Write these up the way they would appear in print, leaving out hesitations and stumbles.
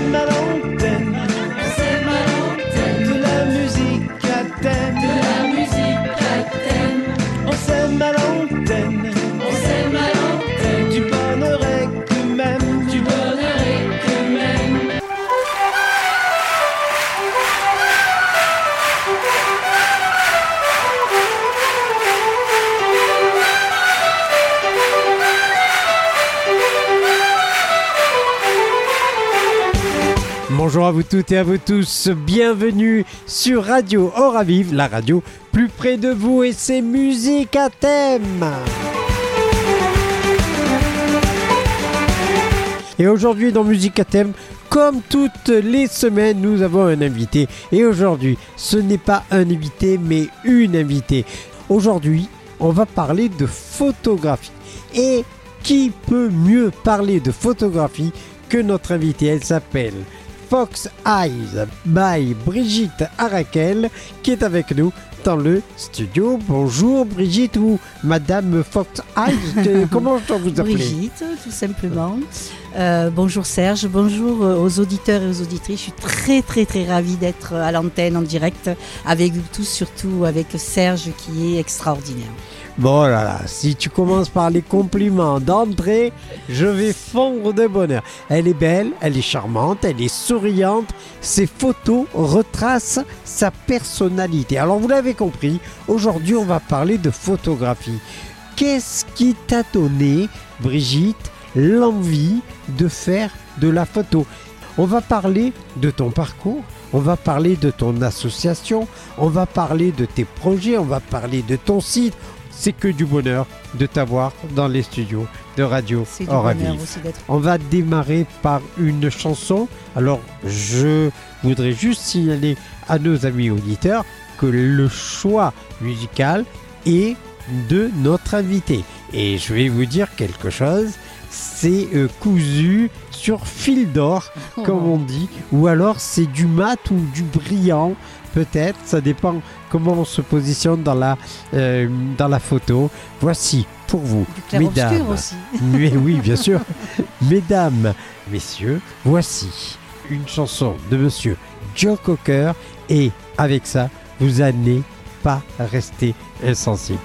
s'aime à l'antenne. On s'aime à l'antenne. De la musique à thème. De la musique à thème. On s'aime à l'antenne. On s'aime à l'antenne. Du bonheur et que même. Du bonheur et que même. Bonjour à vous toutes et à vous tous, bienvenue sur Radio Oravive, la radio plus près de vous et c'est musique à thème. Et aujourd'hui dans Musique à thème, comme toutes les semaines, nous avons un invité. Et aujourd'hui, ce n'est pas un invité mais une invitée. Aujourd'hui, on va parler de photographie. Et qui peut mieux parler de photographie que notre invitée? Elle s'appelle Fox Eyes by Brigitte Arakel qui est avec nous dans le studio. Bonjour Brigitte ou Madame Fox Eyes, comment je dois vous appeler? Brigitte, tout simplement. Bonjour Serge, bonjour aux auditeurs et aux auditrices. Je suis très ravie d'être à l'antenne en direct avec vous tous, surtout avec Serge qui est extraordinaire. Bon là là, si tu commences par les compliments d'entrée, je vais fondre de bonheur. Elle est belle, elle est charmante, elle est souriante. Ses photos retracent sa personnalité. Alors vous l'avez compris, aujourd'hui on va parler de photographie. Qu'est-ce qui t'a donné, Brigitte, l'envie de faire de la photo? On va parler de ton parcours, on va parler de ton association, on va parler de tes projets, on va parler de ton site. C'est que du bonheur de t'avoir dans les studios de Radio Oravive. On va démarrer par une chanson. Alors, je voudrais juste signaler à nos amis auditeurs que le choix musical est de notre invité. Et je vais vous dire quelque chose, c'est cousu sur fil d'or, comme on dit, ou alors c'est du mat ou du brillant. Peut-être, ça dépend comment on se positionne dans la photo. Voici pour vous, du mesdames. Clair-obscur aussi. Mais oui, bien sûr. Mesdames, messieurs, voici une chanson de Monsieur Joe Cocker. Et avec ça, vous n'allez pas rester insensible.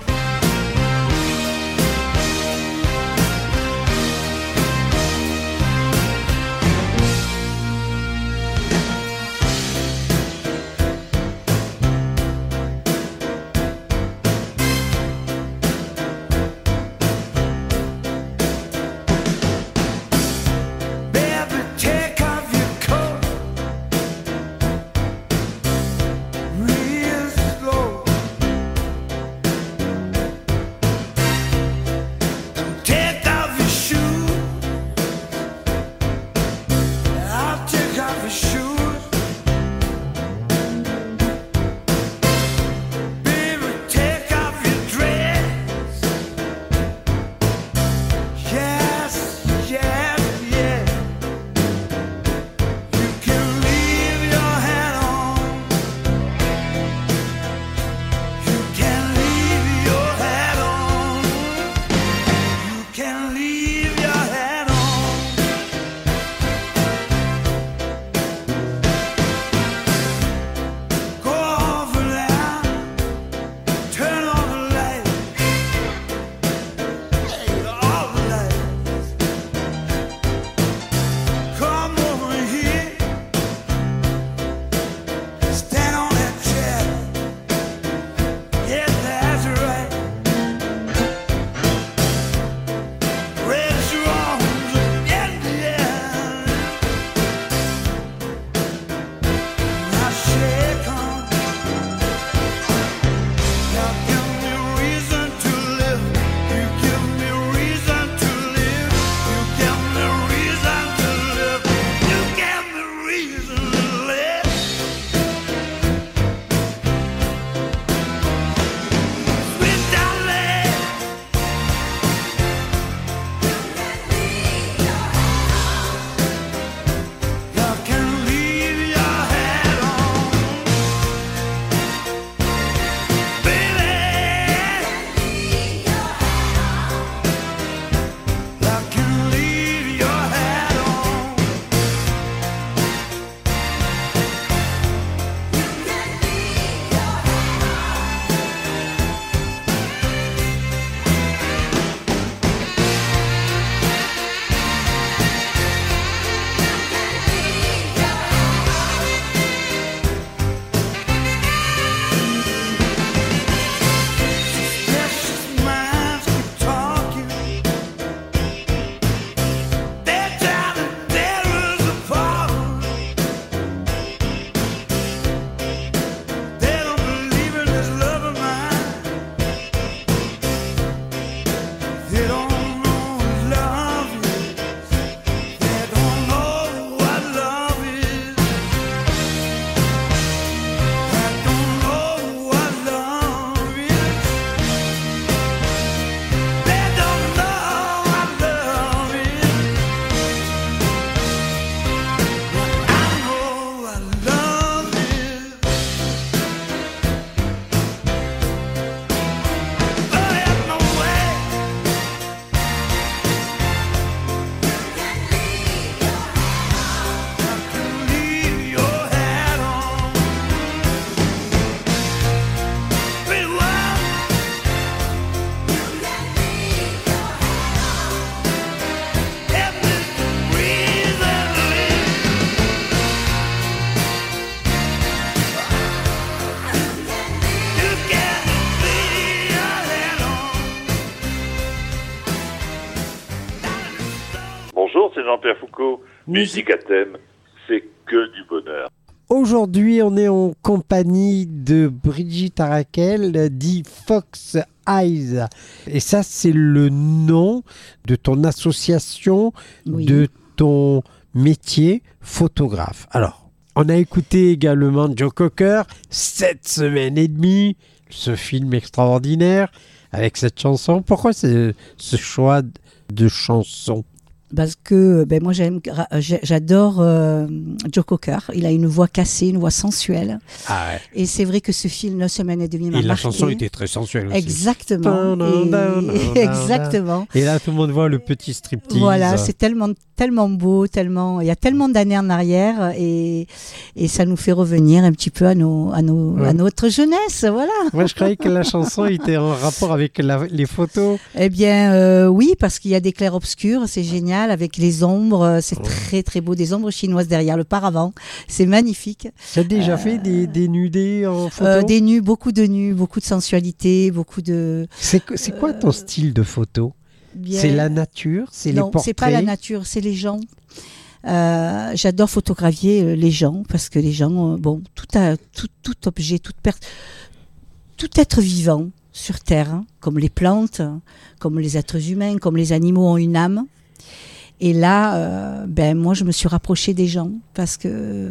Jean-Pierre Foucault. Musique à thème, c'est que du bonheur. Aujourd'hui, on est en compagnie de Brigitte Arakel, dit Fox Eyes. Et ça, c'est le nom de ton association, Oui. de ton métier photographe. Alors, on a écouté également Joe Cocker, 7 semaines et demie, ce film extraordinaire avec cette chanson. Pourquoi ce choix de chanson ? Parce que moi j'adore Joe Cocker. Il a une voix cassée, une voix sensuelle. Ah ouais. Et c'est vrai que ce film, 9 semaines et demie, m'a Et la marqué. chanson était très sensuelle aussi. Exactement. Exactement. Et là, tout le monde voit le petit striptease. Voilà, c'est tellement beau, il y a tellement d'années en arrière et ça nous fait revenir un petit peu à notre jeunesse, voilà. Moi, je croyais que la chanson était en rapport avec les photos. Eh bien, oui, parce qu'il y a des clairs-obscurs, c'est génial, avec les ombres, c'est très très beau, des ombres chinoises derrière le paravent, c'est magnifique. Tu as déjà fait des nudés en photo Des nus, beaucoup de sensualité, beaucoup de... C'est quoi ton style de photo ? Bien... C'est la nature, c'est les portraits. Non, c'est pas la nature, c'est les gens. J'adore photographier les gens parce que les gens, tout objet, tout être vivant sur Terre, hein, comme les plantes, comme les êtres humains, comme les animaux ont une âme. Et là, moi, je me suis rapprochée des gens parce que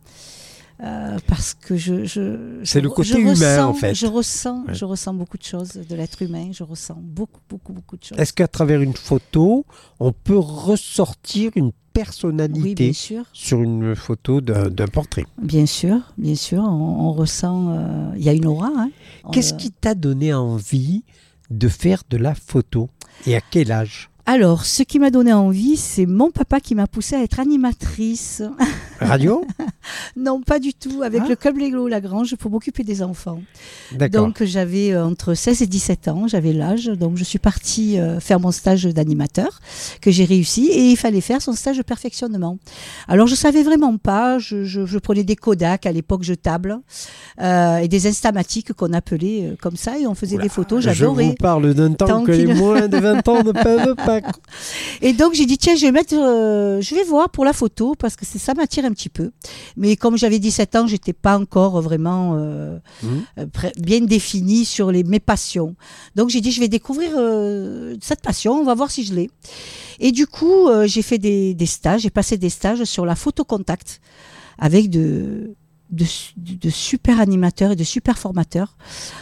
c'est le côté humain, en fait. Je ressens beaucoup de choses de l'être humain. Je ressens beaucoup de choses. Est-ce qu'à travers une photo, on peut ressortir une personnalité oui, bien sûr. Sur une photo d'un portrait? Bien sûr. On ressent... Il y a une aura. Hein. Qu'est-ce qui t'a donné envie de faire de la photo? Et à quel âge? Alors, ce qui m'a donné envie, c'est mon papa qui m'a poussée à être animatrice. Radio? Non, pas du tout. Avec le Club Légo Lagrange pour m'occuper des enfants. D'accord. Donc, j'avais entre 16 et 17 ans, j'avais l'âge. Donc, je suis partie faire mon stage d'animateur que j'ai réussi et il fallait faire son stage de perfectionnement. Alors, je savais vraiment pas. Je prenais des Kodak à l'époque jetables et des Instamatiques qu'on appelait comme ça et on faisait des photos. J'adorais. Je vous parle d'un temps que les moins de 20 ans ne peuvent pas. Et donc j'ai dit tiens je vais voir pour la photo parce que ça m'attire un petit peu. Mais comme j'avais 17 ans, j'étais pas encore vraiment bien définie sur mes passions. Donc j'ai dit je vais découvrir cette passion, on va voir si je l'ai. Et du coup j'ai fait des stages, j'ai passé des stages sur la photo contact avec de super animateurs et de super formateurs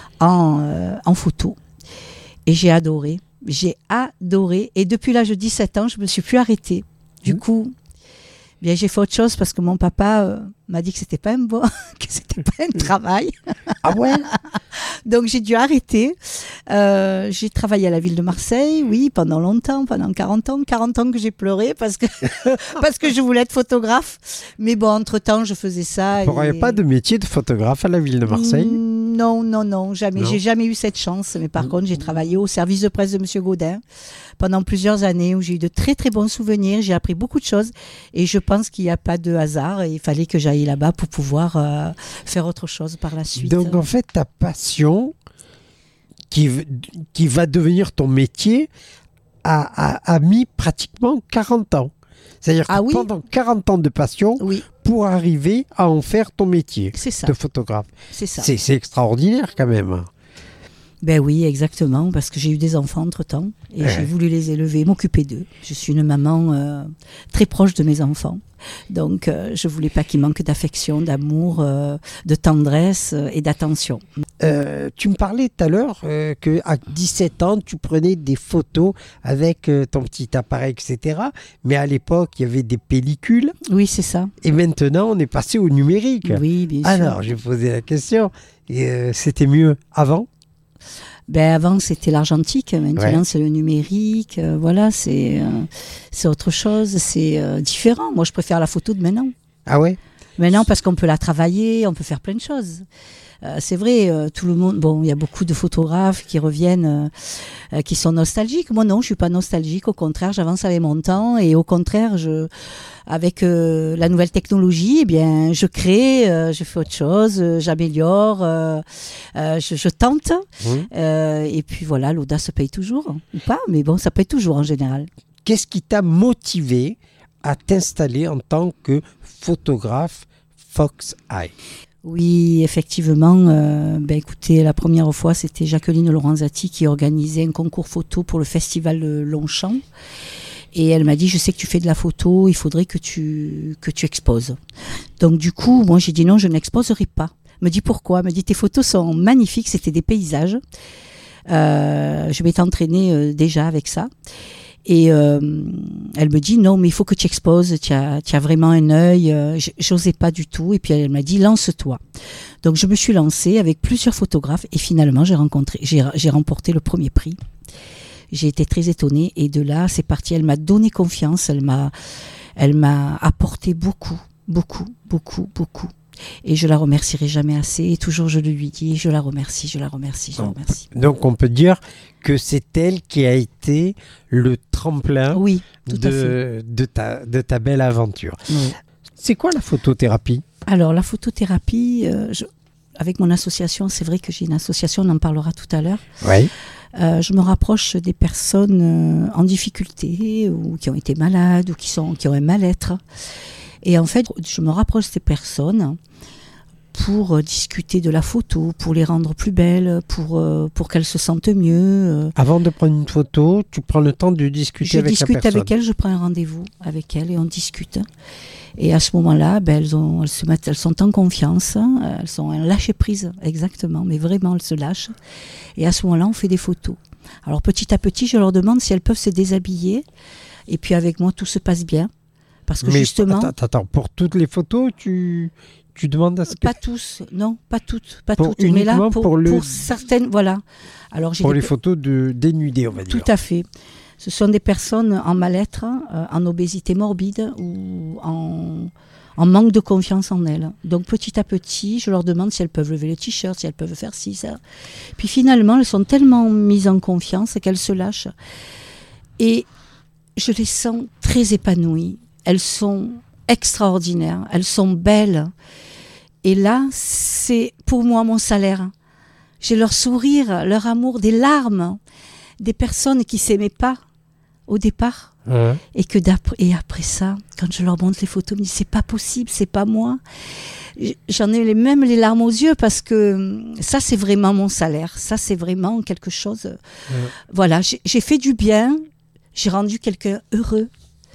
en photo. Et j'ai adoré. Et depuis l'âge de 17 ans, je ne me suis plus arrêtée. Du coup, bien, j'ai fait autre chose parce que mon papa m'a dit que c'était pas que c'était pas un travail. Ah ouais? Donc j'ai dû arrêter. J'ai travaillé à la ville de Marseille, oui, pendant longtemps, pendant 40 ans. 40 ans que j'ai pleuré parce que je voulais être photographe. Mais bon, entre-temps, je faisais ça. Il n'y aurait pas de métier de photographe à la ville de Marseille? Non, jamais. Non. J'ai jamais eu cette chance. Mais par contre, j'ai travaillé au service de presse de M. Gaudin pendant plusieurs années où j'ai eu de très très bons souvenirs. J'ai appris beaucoup de choses et je pense qu'il n'y a pas de hasard. Il fallait que j'aille là-bas pour pouvoir faire autre chose par la suite. Donc en fait, ta passion qui va devenir ton métier a mis pratiquement 40 ans. C'est-à-dire que pendant 40 ans de passion pour arriver à en faire ton métier de photographe. C'est ça. C'est extraordinaire quand même. Ben oui, exactement, parce que j'ai eu des enfants entre-temps et j'ai voulu les élever, m'occuper d'eux. Je suis une maman très proche de mes enfants. Donc, je ne voulais pas qu'ils manquent d'affection, d'amour, de tendresse et d'attention. Tu me parlais tout à l'heure qu'à 17 ans, tu prenais des photos avec ton petit appareil, etc. Mais à l'époque, il y avait des pellicules. Oui, c'est ça. Et maintenant, on est passé au numérique. Oui, bien sûr. Alors, j'ai posé la question. C'était mieux avant ? Avant, c'était l'argentique. Maintenant, c'est le numérique. Voilà, c'est autre chose. C'est différent. Moi, je préfère la photo de maintenant. Ah ouais? Maintenant, parce qu'on peut la travailler, on peut faire plein de choses. C'est vrai, tout le monde... Bon, il y a beaucoup de photographes qui reviennent, qui sont nostalgiques. Moi, non, je ne suis pas nostalgique. Au contraire, j'avance avec mon temps. Et au contraire, avec la nouvelle technologie, eh bien, je crée, je fais autre chose, j'améliore, je tente. Et puis voilà, l'audace paye toujours. Ou pas, mais bon, ça paye toujours en général. Qu'est-ce qui t'a motivé à t'installer en tant que photographe Fox Eye. Oui, effectivement. Écoutez, la première fois, c'était Jacqueline Lorenzetti qui organisait un concours photo pour le festival Longchamp. Et elle m'a dit, je sais que tu fais de la photo, il faudrait que tu exposes. Donc du coup, moi j'ai dit non, je n'exposerai pas. Elle me dit pourquoi ? Elle me dit tes photos sont magnifiques, c'était des paysages. Je m'étais entraînée déjà avec ça. Et elle me dit non, mais il faut que tu exposes, tu as vraiment un œil. J'osais pas du tout. Et puis elle m'a dit lance-toi. Donc je me suis lancée avec plusieurs photographes et finalement j'ai remporté le premier prix. J'ai été très étonnée et de là, c'est parti. Elle m'a donné confiance, elle m'a apporté beaucoup. Et je la remercierai jamais assez. Et toujours, je lui dis, je la remercie. Donc, on peut dire que c'est elle qui a été le tremplin oui, tout à fait. de ta belle aventure. Oui. C'est quoi la photothérapie ? Alors, la photothérapie, avec mon association, c'est vrai que j'ai une association, on en parlera tout à l'heure. Oui. Je me rapproche des personnes en difficulté ou qui ont été malades ou qui ont un mal-être. Et en fait, je me rapproche de ces personnes pour discuter de la photo, pour les rendre plus belles, pour qu'elles se sentent mieux. Avant de prendre une photo, tu prends le temps de discuter avec la personne. Je discute avec elle, je prends un rendez-vous avec elle et on discute. Et à ce moment-là, elles sont en confiance, elles ont un lâcher-prise, exactement, mais vraiment, elles se lâchent. Et à ce moment-là, on fait des photos. Alors petit à petit, je leur demande si elles peuvent se déshabiller. Et puis avec moi, tout se passe bien. Parce que justement... Attends, pour toutes les photos, tu demandes à ce que... Pas tous, non, pas toutes. Uniquement mais là, pour pour certaines, voilà. Alors, pour les photos dénudées, on va dire. Tout à fait. Ce sont des personnes en mal-être, en obésité morbide ou en manque de confiance en elles. Donc petit à petit, je leur demande si elles peuvent lever le t-shirt, si elles peuvent faire ci, ça. Puis finalement, elles sont tellement mises en confiance qu'elles se lâchent. Et je les sens très épanouies. Elles sont extraordinaires, elles sont belles. Et là, c'est pour moi mon salaire. J'ai leur sourire, leur amour, des larmes, des personnes qui ne s'aimaient pas au départ. Ouais. Et après ça, quand je leur montre les photos, ils me disent c'est pas possible, c'est pas moi. J'en ai même les larmes aux yeux parce que ça c'est vraiment mon salaire, ça c'est vraiment quelque chose. Ouais. Voilà, j'ai fait du bien, j'ai rendu quelqu'un heureux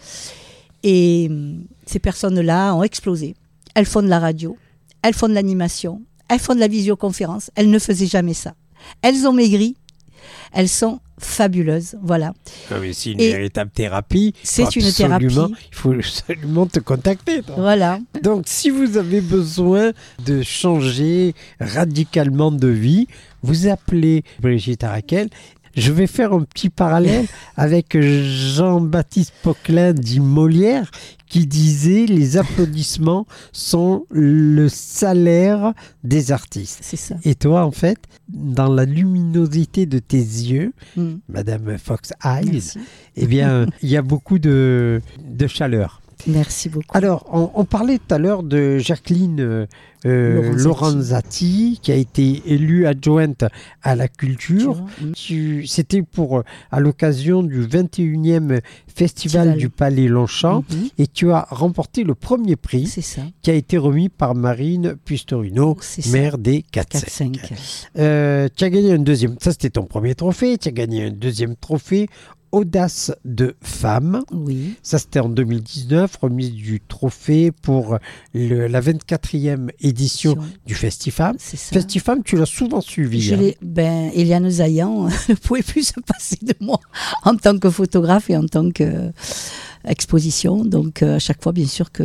et ces personnes-là ont explosé. Elles font de la radio, elles font de l'animation, elles font de la visioconférence. Elles ne faisaient jamais ça. Elles ont maigri, elles sont fabuleuses, voilà. Non mais c'est une véritable thérapie. C'est une thérapie. Il faut absolument te contacter. Toi. Voilà. Donc si vous avez besoin de changer radicalement de vie, vous appelez Brigitte Arakel. Je vais faire un petit parallèle avec Jean-Baptiste Poquelin dit Molière qui disait les applaudissements sont le salaire des artistes. C'est ça. Et toi, en fait, dans la luminosité de tes yeux, Madame Fox Eyes, eh bien, il y a beaucoup de chaleur. Merci beaucoup. Alors, on parlait tout à l'heure de Jacqueline Lorenzetti, qui a été élue adjointe à la culture. C'était à l'occasion du 21e Festival du Palais Longchamp, et tu as remporté le premier prix, qui a été remis par Marine Pustorino, maire des 4-5. Tu as gagné un deuxième, ça c'était ton premier trophée, tu as gagné un deuxième trophée, Audace de femme. Oui. Ça, c'était en 2019, remise du trophée pour la 24e édition du Festifam. Festifam, tu l'as souvent suivi. Eliane Zayan ne pouvait plus se passer de moi en tant que photographe et en tant qu'exposition. Donc, à chaque fois, bien sûr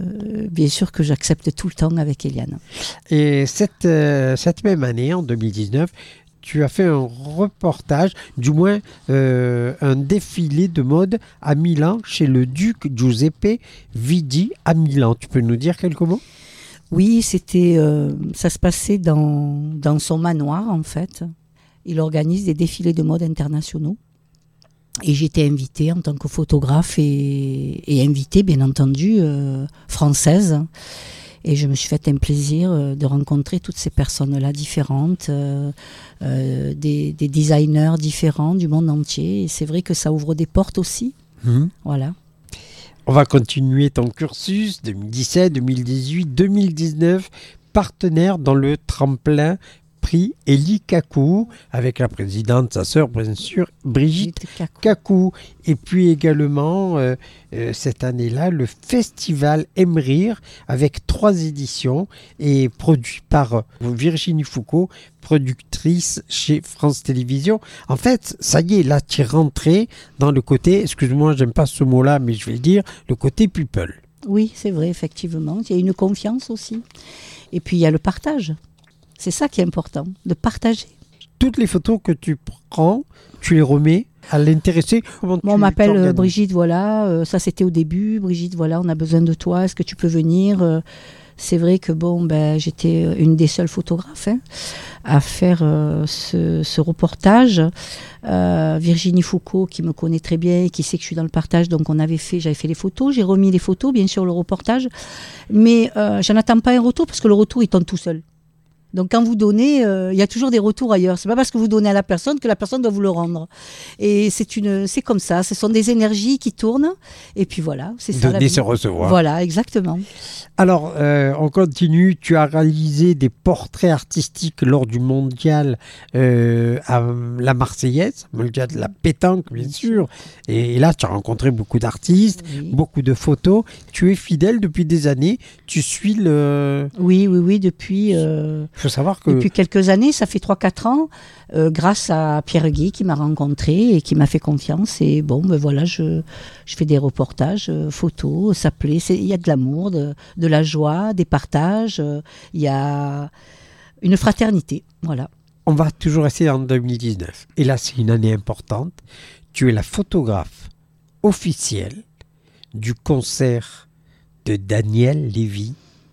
que j'accepte tout le temps avec Eliane. Et cette même année, en 2019, tu as fait un reportage, du moins un défilé de mode à Milan chez le duc Giuseppe Vidi à Milan. Tu peux nous dire quelques mots ? Oui, ça se passait dans son manoir en fait. Il organise des défilés de mode internationaux. Et j'étais invitée en tant que photographe et invitée bien entendu française. Et je me suis fait un plaisir de rencontrer toutes ces personnes-là différentes, des designers différents du monde entier. Et c'est vrai que ça ouvre des portes aussi. Voilà. On va continuer ton cursus 2017, 2018, 2019, partenaire dans le tremplin prix Elie Kakou, avec la présidente, sa sœur, bien sûr, Brigitte Kakou. Et puis également, cette année-là, le festival Emrir, avec 3 éditions, et produit par Virginie Foucault, productrice chez France Télévisions. En fait, ça y est, là, tu es rentré dans le côté, excuse-moi, j'aime pas ce mot-là, mais je vais le dire, le côté people. Oui, c'est vrai, effectivement. Il y a une confiance aussi. Et puis, il y a le partage. C'est ça qui est important, de partager. Toutes les photos que tu prends, tu les remets à l'intéressé. Moi, on m'appelle Brigitte, voilà, ça c'était au début. Brigitte, voilà, on a besoin de toi, est-ce que tu peux venir? C'est vrai que j'étais une des seules photographes à faire ce reportage. Virginie Foucault, qui me connaît très bien et qui sait que je suis dans le partage, donc j'avais fait les photos, j'ai remis les photos, bien sûr, le reportage. Mais j'en attends pas un retour parce que le retour, il tombe tout seul. Donc quand vous donnez, il y a toujours des retours ailleurs. C'est pas parce que vous donnez à la personne que la personne doit vous le rendre. Et c'est comme ça. Ce sont des énergies qui tournent. Et puis voilà, c'est ça. Donner, c'est recevoir. Voilà, exactement. Alors, on continue. Tu as réalisé des portraits artistiques lors du mondial à la Marseillaise, mondial de la pétanque, bien sûr. Et là, tu as rencontré beaucoup d'artistes, beaucoup de photos. Tu es fidèle depuis des années. Tu suis le... Oui, depuis... Il faut savoir que... Depuis quelques années, ça fait 3-4 ans, grâce à Pierre Guy qui m'a rencontré et qui m'a fait confiance. Et voilà, je fais des reportages, photos, ça plaît. Il y a de l'amour, de la joie, des partages. Il y a une fraternité, voilà. On va toujours rester en 2019. Et là, c'est une année importante. Tu es la photographe officielle du concert de Daniel Lévy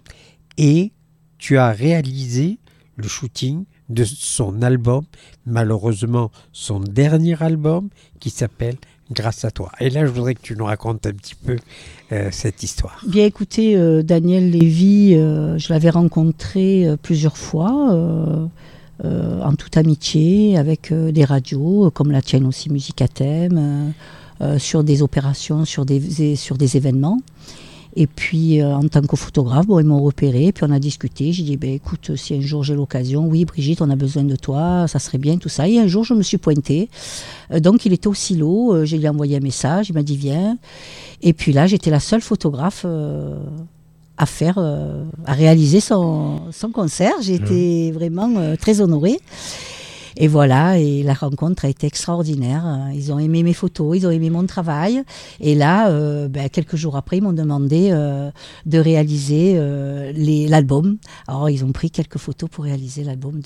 et tu as réalisé le shooting de son album, malheureusement son dernier album, qui s'appelle Grâce à toi. Et là, je voudrais que tu nous racontes un petit peu cette histoire. Bien écoutez, Daniel Lévy, je l'avais rencontré plusieurs fois, en toute amitié, avec des radios, comme la tienne aussi, Musique à thème, sur des opérations, sur des événements. Et puis, en tant que photographe, ils m'ont repéré, puis on a discuté. J'ai dit, écoute, si un jour j'ai l'occasion, oui, Brigitte, on a besoin de toi, ça serait bien, tout ça. Et un jour, je me suis pointée. Donc, il était au silo, je lui ai envoyé un message, il m'a dit, viens. Et puis là, j'étais la seule photographe à réaliser son concert. J'ai été vraiment très honorée. Et voilà, et la rencontre a été extraordinaire. Ils ont aimé mes photos, ils ont aimé mon travail. Et là, quelques jours après, ils m'ont demandé de réaliser l'album. Alors, ils ont pris quelques photos pour réaliser l'album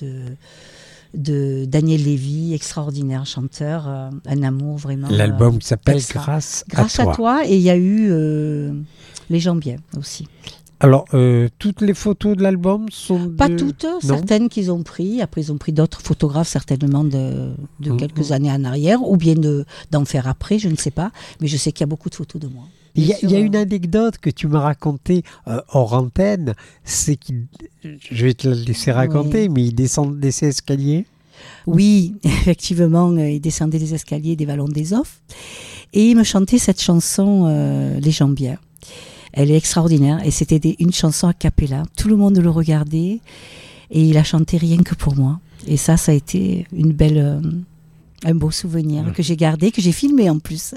de Daniel Lévy, extraordinaire chanteur, un amour vraiment... L'album qui s'appelle Grâce à toi. Et il y a eu Les gens bien aussi. Alors, toutes les photos de l'album sont... Pas toutes, certaines qu'ils ont pris. Après, ils ont pris d'autres photographes, certainement de quelques années en arrière, ou bien d'en faire après, je ne sais pas. Mais je sais qu'il y a beaucoup de photos de moi. Il y a une anecdote que tu m'as racontée hors antenne, c'est je vais te la laisser raconter, mais il descend des escaliers. Oui, effectivement, il descendait des escaliers des Vallons des Offres. Et il me chantait cette chanson, Les gens bien. Elle est extraordinaire et c'était une chanson a cappella. Tout le monde le regardait et il a chanté rien que pour moi. Et ça a été un beau souvenir que j'ai gardé, que j'ai filmé en plus.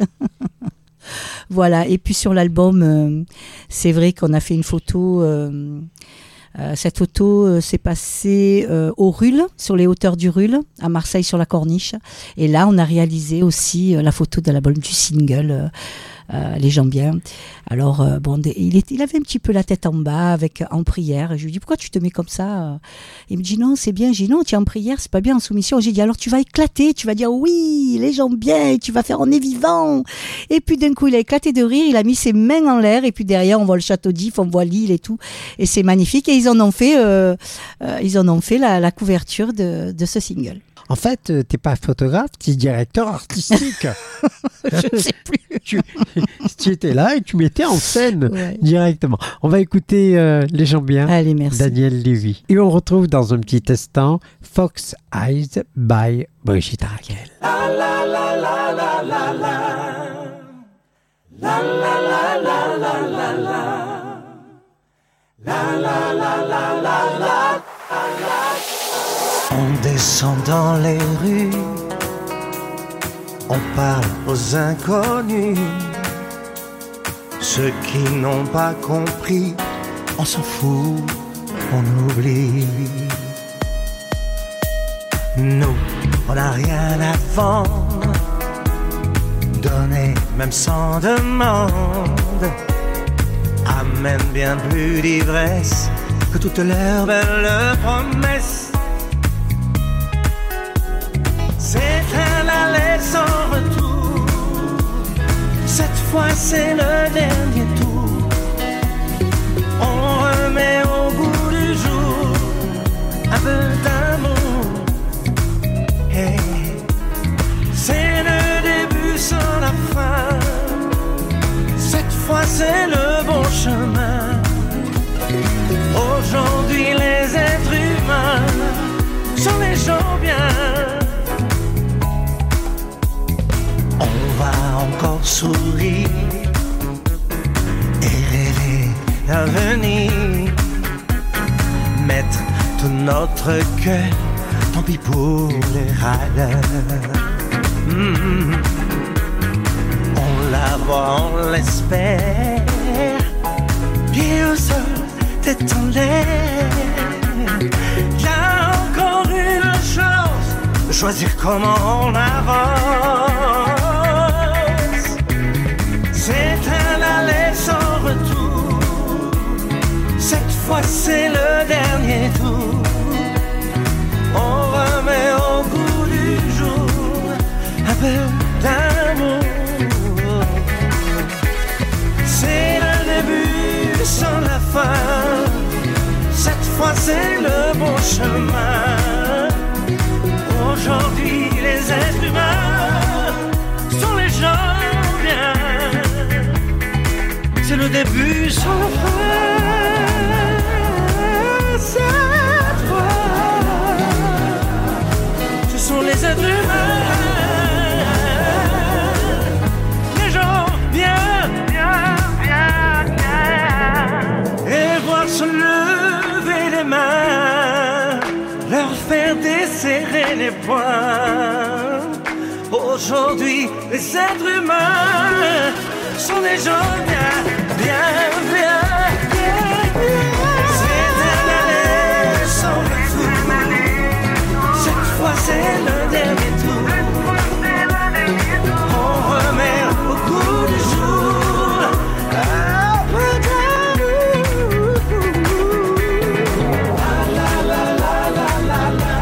Voilà, et puis sur l'album, c'est vrai qu'on a fait une photo... cette photo s'est passée au Rul, sur les hauteurs du Rul, à Marseille sur la Corniche. Et là, on a réalisé aussi la photo de l'album du single Les gens bien. Alors, il avait un petit peu la tête en bas, en prière. Je lui dis, pourquoi tu te mets comme ça? Il me dit, non, c'est bien. J'ai dit, non, tu es en prière, c'est pas bien en soumission. J'ai dit, alors tu vas éclater, tu vas dire, oui, les gens bien, et tu vas faire, on est vivant. Et puis d'un coup, il a éclaté de rire, il a mis ses mains en l'air, et puis derrière, on voit le château d'If, on voit l'île et tout. Et c'est magnifique. Et ils en ont fait la couverture de ce single. En fait, t'es pas photographe, t'es directeur artistique. Je ne sais plus. Tu étais là et tu mettais en scène directement. On va écouter Les gens bien. Allez, merci. Daniel Lévy. Et on retrouve dans un petit instant Fox Eyes by Brigitte Raquel. La la la la la la la. On descend dans les rues, on parle aux inconnus. Ceux qui n'ont pas compris, on s'en fout, on oublie. Nous, on n'a rien à vendre, donner même sans demande amène bien plus d'ivresse que toutes leurs belles promesses. C'est un aller sans retour, cette fois c'est le dernier tour. On remet au bout du jour un peu d'amour. Hey, c'est le début sans la fin, cette fois c'est le bon chemin. Aujourd'hui les êtres humains sont les gens bien. On va encore sourire et rêver l'avenir, mettre tout notre cœur, tant pis pour les râleurs. On la voit, on l'espère, pieds au sol, tête en l'air. Y a encore une chance de choisir comment on avance. C'est un aller sans retour, cette fois c'est le dernier tour. On remet au goût du jour un peu d'amour. C'est le début sans la fin, cette fois c'est le bon chemin. Aujourd'hui les êtres humains sont les gens bien. C'est le début sans la fin, cette fois ce sont les êtres humains, les gens bien, bien, bien, bien. Et voir se lever les mains, leur faire desserrer les poings. Aujourd'hui, les êtres humains sont des gens bien, bien, bien, bien, bien. C'est un aller sans retour, cette fois c'est le dernier tour. On remet au goût du jour un peu d'amour. La la la la la la.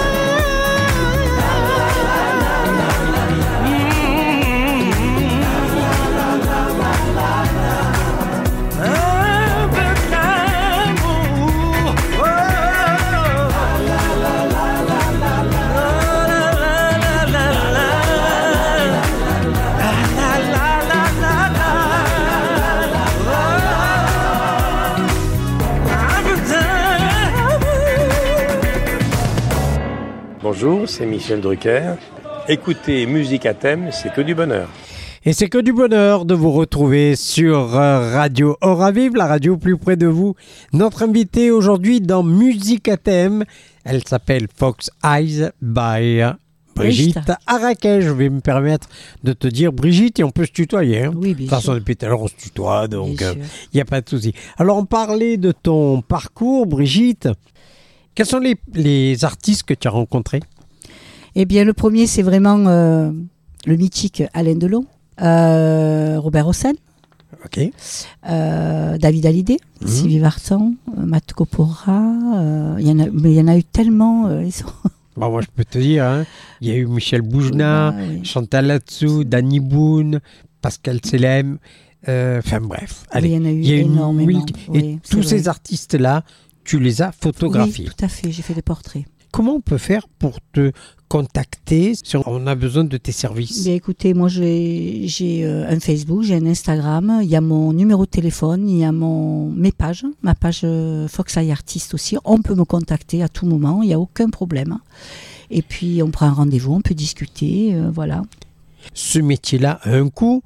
Bonjour, c'est Michel Drucker. Écoutez Musique à thème, c'est que du bonheur. Et c'est que du bonheur de vous retrouver sur Radio Oravive, la radio plus près de vous. Notre invitée aujourd'hui dans Musique à thème, elle s'appelle Fox Eyes by Brigitte Arraquet. Je vais me permettre de te dire Brigitte et on peut se tutoyer. Hein. Oui, bien sûr. De toute façon, depuis tout à l'heure, on se tutoie, donc il n'y a pas de souci. Alors, on parlait de ton parcours, Brigitte. Quels sont les artistes que tu as rencontrés ? Eh bien, le premier, c'est vraiment le mythique Alain Delon, Robert Hossein, Ok. David Hallyday, Sylvie Vartan, Matt Copora. Il y en a eu tellement. Ils sont... Bon, moi, je peux te dire, hein, il y a eu Michel Boujna, oui. Chantal Latsou, Danny Boone, Pascal Selem. Enfin bref, allez, Oui, il y en a eu il y a énormément. Et Oui, c'est tous vrai. ces artistes-là, tu les as photographiés. Oui, tout à fait, j'ai fait des portraits. Comment on peut faire pour te contacter si on a besoin de tes services ? Bien, écoutez, moi j'ai un Facebook, j'ai un Instagram, il y a mon numéro de téléphone, il y a ma page Fox Eye Artist aussi. On peut me contacter à tout moment, il n'y a aucun problème. Et puis on prend un rendez-vous, on peut discuter, voilà. Ce métier-là a un coût.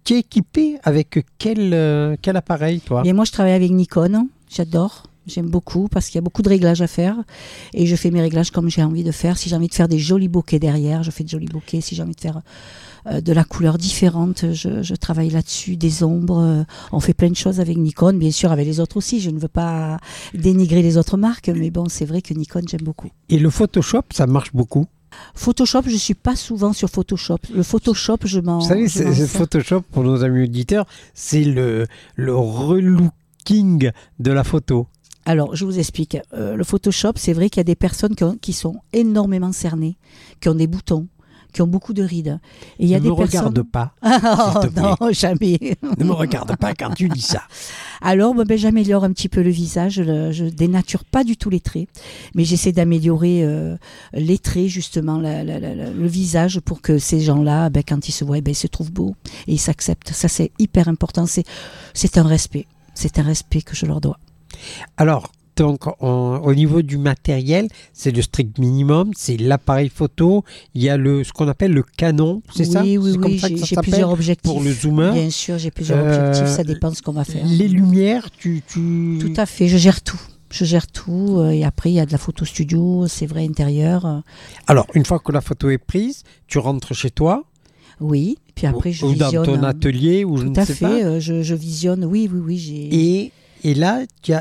Tu es équipé avec quel appareil, toi? Et moi, je travaille avec Nikon. J'adore. J'aime beaucoup parce qu'il y a beaucoup de réglages à faire. Et je fais mes réglages comme j'ai envie de faire. Si j'ai envie de faire des jolis bokeh derrière, je fais de jolis bokeh. Si j'ai envie de faire de la couleur différente, je travaille là-dessus. Des ombres. On fait plein de choses avec Nikon. Bien sûr, avec les autres aussi. Je ne veux pas dénigrer les autres marques. Mais bon, c'est vrai que Nikon, j'aime beaucoup. Et le Photoshop, ça marche beaucoup? Photoshop, je ne suis pas souvent sur Photoshop. Le Photoshop, je m'en Vous savez, sers. Photoshop, pour nos amis auditeurs, c'est le relooking de la photo. Alors, je vous explique. Le Photoshop, c'est vrai qu'il y a des personnes qui sont énormément cernées, qui ont des boutons, qui ont beaucoup de rides. Et il y a Ne me des personnes... regarde pas. Oh, s'il te plaît. non, jamais. Ne me regarde pas quand tu dis ça. Alors, j'améliore un petit peu le visage. Je dénature pas du tout les traits, mais j'essaie d'améliorer les traits, justement, le visage, pour que ces gens-là, quand ils se voient, ils se trouvent beaux et ils s'acceptent. Ça, c'est hyper important. C'est un respect. C'est un respect que je leur dois. Alors, donc, au niveau du matériel, c'est le strict minimum, c'est l'appareil photo, il y a ce qu'on appelle le Canon, c'est ça? Oui, C'est comme oui, ça que ça j'ai s'appelle plusieurs objectifs. pour le zoomer. Bien sûr, j'ai plusieurs objectifs, ça dépend de ce qu'on va faire. Les lumières, tu... Tout à fait, je gère tout. Et après, il y a de la photo studio, c'est vrai, intérieur. Alors, une fois que la photo est prise, tu rentres chez toi? Oui, puis après, je ou visionne. dans ton atelier, ou je ne sais pas. Tout à fait, je visionne, oui. Et là,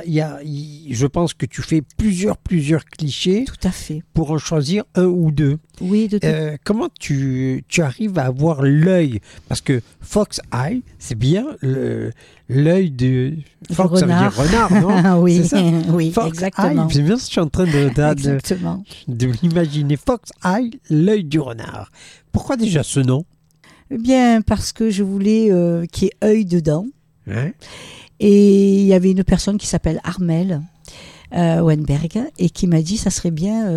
je pense que tu fais plusieurs clichés Tout à fait. pour en choisir un ou deux. Oui, Comment tu arrives à avoir l'œil? Parce que Fox Eye, c'est bien l'œil de... Fox, ça veut dire renard, non? Oui, C'est ça? oui, Fox exactement. Eye, c'est bien, je suis en train Exactement. de l'imaginer. Fox Eye, l'œil du renard. Pourquoi déjà ce nom? Eh bien, parce que je voulais qu'il y ait œil dedans. Hein? Et il y avait une personne qui s'appelle Armel Wenberg et qui m'a dit ça serait bien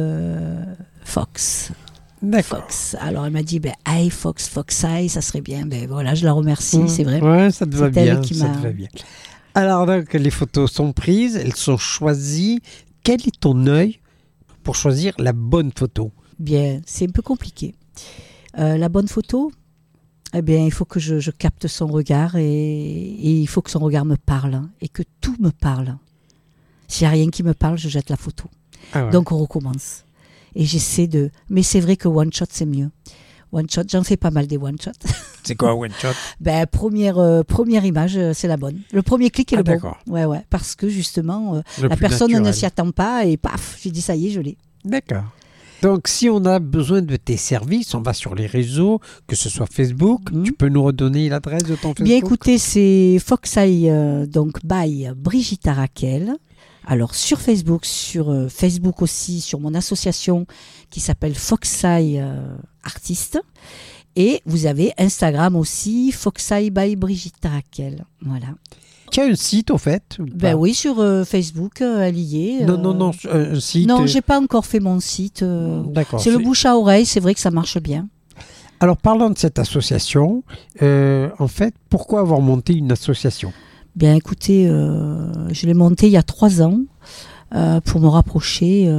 Fox. D'accord. Fox. Alors elle m'a dit Eye Fox, Fox Eye, ça serait bien. Voilà, je la remercie, c'est vrai. Ouais, ça te va C'est elle bien. qui Ça m'a- te va bien. Alors donc les photos sont prises, elles sont choisies. Quel est ton œil pour choisir la bonne photo? Bien, c'est un peu compliqué. La bonne photo, eh bien, il faut que je capte son regard et il faut que son regard me parle et que tout me parle. S'il n'y a rien qui me parle, je jette la photo. Ah ouais. Donc on recommence. Et j'essaie de... Mais c'est vrai que one shot, c'est mieux. One shot, j'en fais pas mal des one shots. C'est quoi un one shot? Première image, c'est la bonne. Le premier clic est le bon. D'accord. Ouais. Parce que justement, Le la plus personne ne naturel. s'y attend pas et paf, j'ai dit ça y est, je l'ai. D'accord. Donc, si on a besoin de tes services, on va sur les réseaux, que ce soit Facebook. Mhm. Tu peux nous redonner l'adresse de ton Facebook? Bien écoutez, c'est Foxeye, donc by Brigitte Arakel. Alors sur Facebook aussi, sur mon association qui s'appelle Foxeye Artiste. Et vous avez Instagram aussi, Foxeye by Brigitte Arakel. Voilà. Tu as un site, au fait? ou pas? Oui, sur Facebook, elle y est. Non, un site. Non, j'ai pas encore fait mon site. D'accord. C'est le bouche à oreille, c'est vrai que ça marche bien. Alors, parlant de cette association, en fait, pourquoi avoir monté une association? Bien écoutez, je l'ai monté il y a 3 ans pour me rapprocher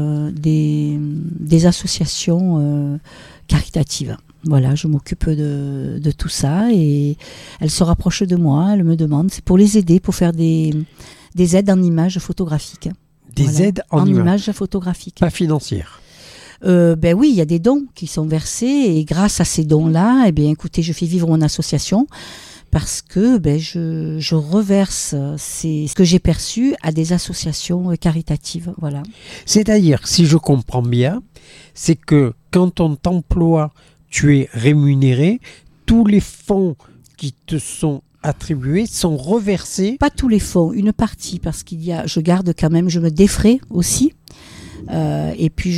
des associations caritatives. Voilà, je m'occupe de tout ça et elle se rapproche de moi, elle me demande, c'est pour les aider, pour faire des aides en images photographiques. Des Voilà. aides en images, images photographiques. pas financières. Oui, il y a des dons qui sont versés et grâce à ces dons-là, eh bien, écoutez, je fais vivre mon association parce que je reverse ce que j'ai perçu à des associations caritatives. Voilà. C'est-à-dire, si je comprends bien, c'est que quand on t'emploie, tu es rémunéré, tous les fonds qui te sont attribués sont reversés. Pas tous les fonds, une partie, parce je garde quand même, je me défraie aussi. Et puis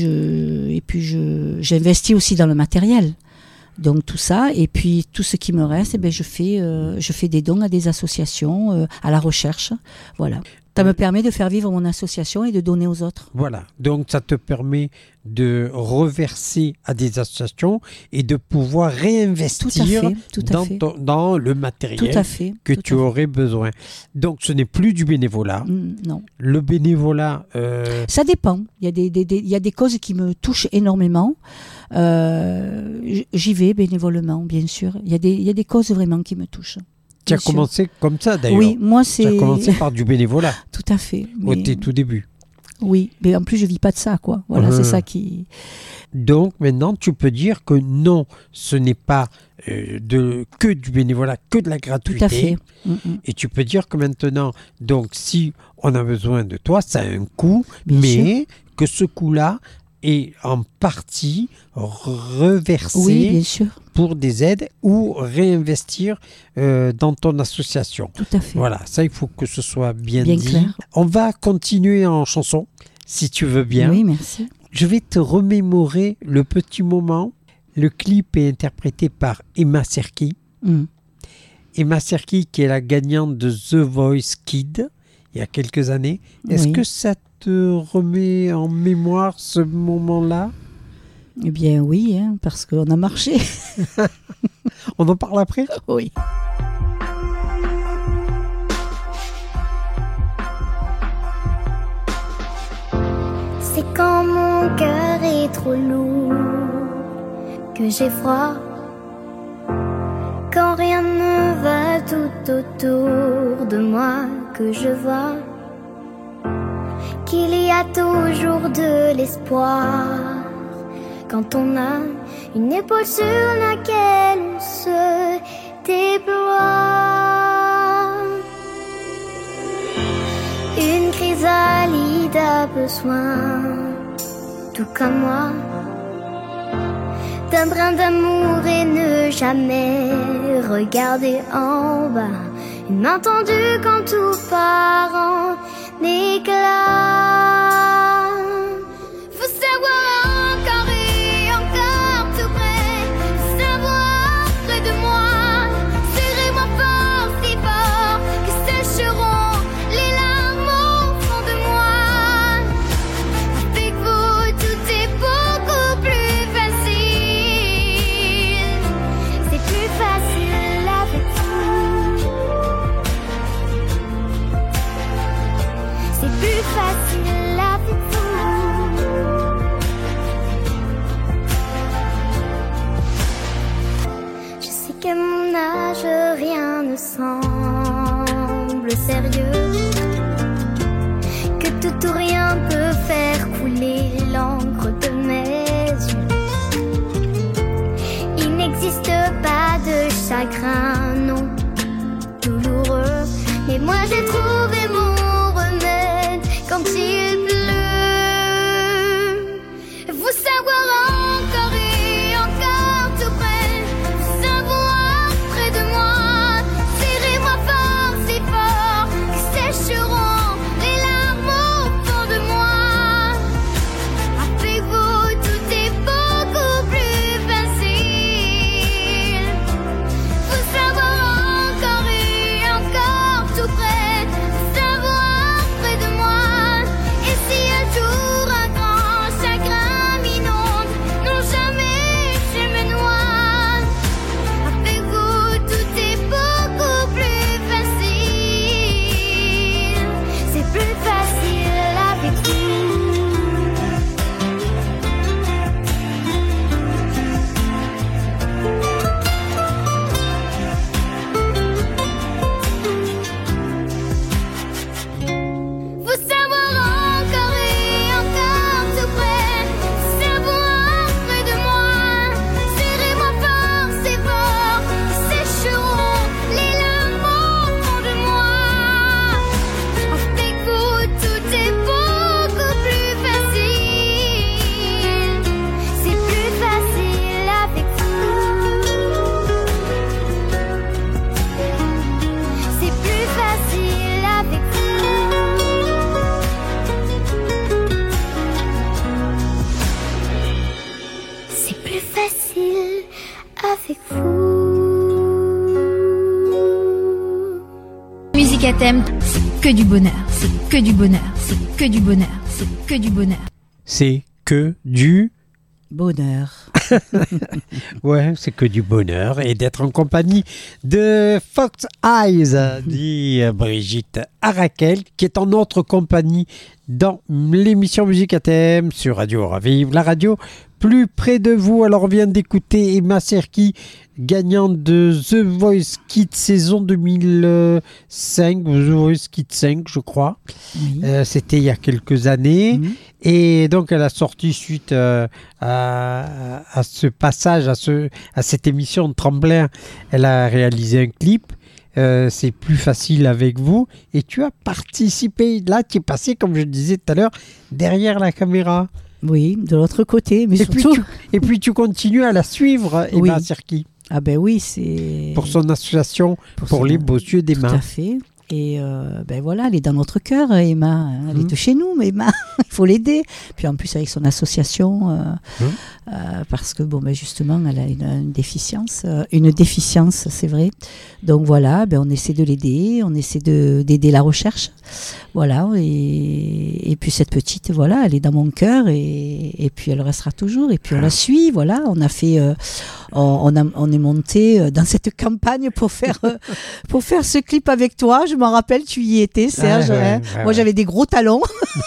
j'investis aussi dans le matériel. Donc tout ça, et puis tout ce qui me reste, je fais des dons à des associations, à la recherche. Voilà. Ça me permet de faire vivre mon association et de donner aux autres. Voilà, donc ça te permet de reverser à des associations et de pouvoir réinvestir dans le matériel tout à fait, que tu aurais besoin. Donc ce n'est plus du bénévolat. Non. Le bénévolat... Ça dépend. Il y a des causes qui me touchent énormément. J'y vais bénévolement, bien sûr. Il y a des causes vraiment qui me touchent. Tu as bien sûr. commencé comme ça d'ailleurs. Oui, moi Tu as c'est commencé par du bénévolat tout à fait. au Mais- tes tout débuts. Oui, mais en plus je vis pas de ça, quoi. Voilà, c'est ça qui. Donc maintenant, tu peux dire que non, ce n'est pas que du bénévolat, que de la Tout gratuité. à fait. Et tu peux dire que maintenant, donc si on a besoin de toi, ça a un coût, Bien mais que ce coût-là est en partie reversé Oui, bien sûr, pour des aides ou réinvestir dans ton association. tout à fait. Voilà, ça il faut que ce soit bien Bien dit. clair. On va continuer en chanson, si tu veux bien. Oui, merci. Je vais te remémorer le petit moment. Le clip est interprété par Emma Serki. Mm. Emma Serki, qui est la gagnante de The Voice Kids il y a quelques années. Est-ce Oui. que ça te remet en mémoire ce moment-là? Eh bien oui, hein, parce qu'on a marché. On en parle après? Oui. C'est quand mon cœur est trop lourd que j'ai froid, quand rien ne va tout autour de moi, que je vois qu'il y a toujours de l'espoir quand on a une épaule sur laquelle on se déploie. Une chrysalide a besoin, tout comme moi, d'un brin d'amour et ne jamais regarder en bas. Une main tendue quand tout part en éclats. Faut savoir encore et encore tout près, faut savoir près de moi, serrez-moi fort, si fort que sécheront les larmes au fond de moi. Avec vous tout est beaucoup plus facile, c'est plus facile avec vous. C'est plus facile avec vous. Je sais qu'à mon âge rien ne semble sérieux, que tout ou rien peut faire couler l'encre de mes yeux. Il n'existe pas de chagrin, non, douloureux, mais moi j'ai trouvé mon remède quand il pleut. Vous savoir encore et encore tout près, vous savoir près de moi, serrez-moi fort, si fort que sécheront les larmes au fond de moi. Avec vous tout est beaucoup plus facile. Faut savoir encore et encore tout près, savoir près de moi. Et si un jour un grand chagrin m'inonde, non jamais je me noie. Avec vous tout est beaucoup plus facile, c'est plus facile avec vous. Faut savoir encore et encore tout près, savoir près de moi, serrez-moi fort, c'est fort, sécheront les larmes au fond de moi. Avec vous tout est beaucoup plus facile, c'est plus facile avec vous. C'est plus facile avec vous. C'est plus facile avec vous. Musique à thème, c'est que du bonheur, c'est que du bonheur, c'est que du bonheur, c'est que du bonheur. C'est que du... Bonheur. Ouais, c'est que du bonheur et d'être en compagnie de Fox Eyes, dit Brigitte à Raquel qui est en notre compagnie dans l'émission Musique à thème sur Radio Ravive, la radio plus près de vous. Alors on vient d'écouter Emma Serki, gagnante de The Voice Kids saison 2005, The Voice Kids 5 je crois. Oui. C'était il y a quelques années. Et donc elle a sorti suite à ce passage, à cette émission de Tremblay, elle a réalisé un clip. C'est plus facile avec vous et tu as participé, là tu es passé comme je disais tout à l'heure derrière la caméra. Oui, de l'autre côté, mais et surtout... puis tu continues à la suivre, Emma Serki, Ah ben oui, c'est... pour son association pour les beaux yeux d'Emma. Tout à fait. Et ben voilà, elle est dans notre cœur, Emma. Elle est de chez nous, mais Emma, il faut l'aider. Puis en plus avec son association, parce que bon, ben justement, elle a une déficience, c'est vrai. Donc voilà, ben on essaie de l'aider, on essaie d'aider la recherche, voilà. Et puis cette petite, voilà, elle est dans mon cœur et puis elle restera toujours. Et puis on la suit, voilà. On a fait, on est monté dans cette campagne pour faire ce clip avec toi. Je m'en rappelle, tu y étais, Serge. Moi, j'avais des gros talons.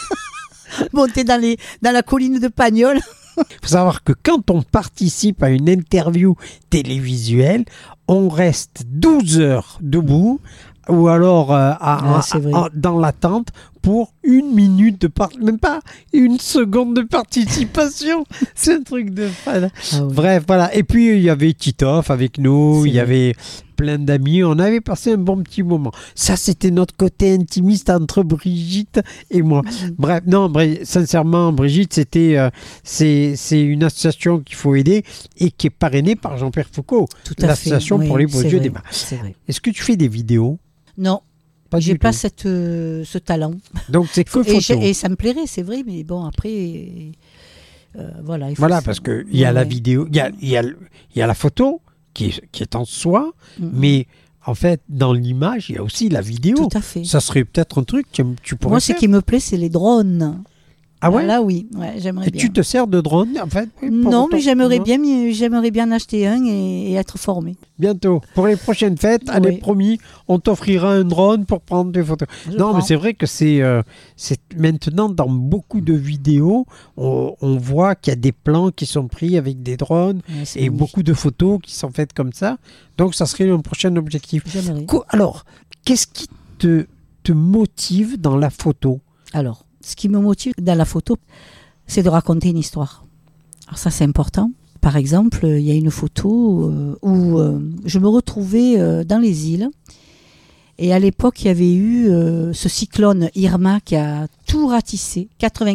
Monté dans la colline de Pagnol. Il faut savoir que quand on participe à une interview télévisuelle, on reste 12 heures debout ou alors dans l'attente pour 1 minute même pas 1 seconde de participation. C'est un truc de fan. Ah oui. Bref, voilà. Et puis, il y avait Titoff avec nous, il y avait plein d'amis. On avait passé un bon petit moment. Ça, c'était notre côté intimiste entre Brigitte et moi. Bref, non, sincèrement, Brigitte, c'est une association qu'il faut aider et qui est parrainée par Jean-Pierre Foucault. L'association pour les beaux yeux d'Emma. Est-ce que tu fais des vidéos ? Non. J'ai pas ce talent. Donc c'est que photo. Et ça me plairait, c'est vrai, mais bon après, voilà. Voilà, parce que il y a la vidéo, il y a la photo qui est en soi, mais en fait dans l'image il y a aussi la vidéo. Tout à fait. Ça serait peut-être un truc que tu pourrais. Moi, faire. Ce qui me plaît, c'est les drones. Ah ouais. Là, oui, j'aimerais bien. Et tu te sers de drone, en fait? Non, mais j'aimerais bien acheter un et être formé. Bientôt. Pour les prochaines fêtes, allez, promis, on t'offrira un drone pour prendre des photos. Mais c'est vrai que c'est maintenant dans beaucoup de vidéos, on voit qu'il y a des plans qui sont pris avec des drones et beaucoup de photos qui sont faites comme ça. Donc, ça serait un prochain objectif. Alors, qu'est-ce qui te motive dans la photo? Alors, ce qui me motive dans la photo, c'est de raconter une histoire. Alors ça, c'est important. Par exemple, il y a une photo où je me retrouvais dans les îles. Et à l'époque, il y avait eu ce cyclone Irma qui a tout ratissé.